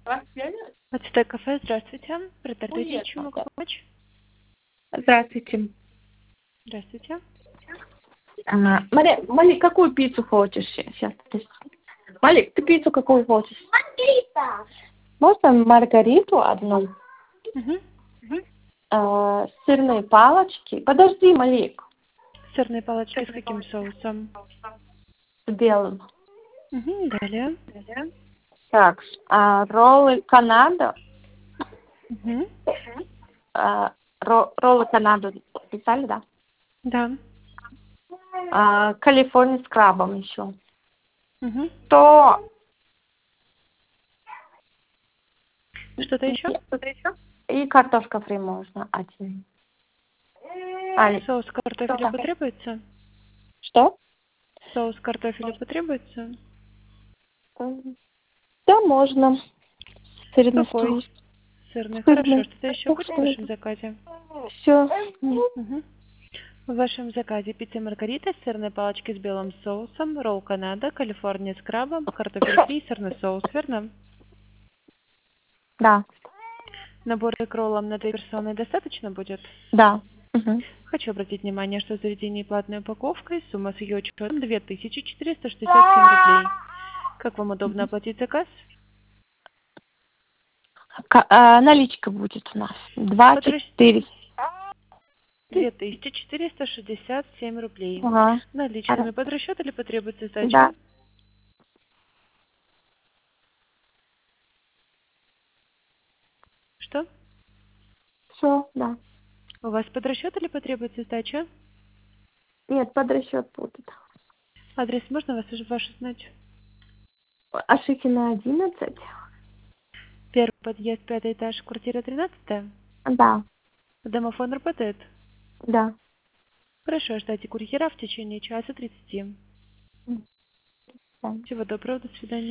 Ацтек кафе, здравствуйте. Продолжите, чем могу помочь? Здравствуйте. Здравствуйте. Малик, какую пиццу хочешь сейчас? Малик, ты пиццу какую хочешь? Можно маргариту одну? Угу. Сырные палочки. Подожди, Малик. Сырные палочки с каким соусом? С белым. Угу, далее. Так, роллы Канада. Угу. Роллы Канада писали, да? Да. Калифорния с крабом еще. Угу. То Что-то еще? и картошка фри можно один. Алик, Соус картофеля потребуется? что? Соус картофеля потребуется? Да, можно. Сырный Какой? соус. Сырный. Хорошо. Сырный. Что-то еще будет в вашем заказе? Все. Угу. В вашем заказе пицца маргарита, сырные палочки с белым соусом, ролл Канада, Калифорния с крабом, картофель фри и сырный соус, верно? Да. Набор к роллам на 2 персоны достаточно будет? Да. Угу. Хочу обратить внимание, что заведение платной упаковкой, сумма с ее учетом 2467 рублей. Как вам удобно оплатить заказ? Наличка будет у нас. 2400. 2467 рублей. Ага. Наличными под расчет или потребуется Да. сдача? Что? Все, да. У вас под расчет или потребуется сдача? Нет, под расчет будет. Адрес можно ваш узнать? Ашихина 11. Первый подъезд, 5-й этаж, квартира 13. Да. Домофон работает? Да. Хорошо, ждайте курьера в течение часа 30. Да. Всего доброго, до свидания.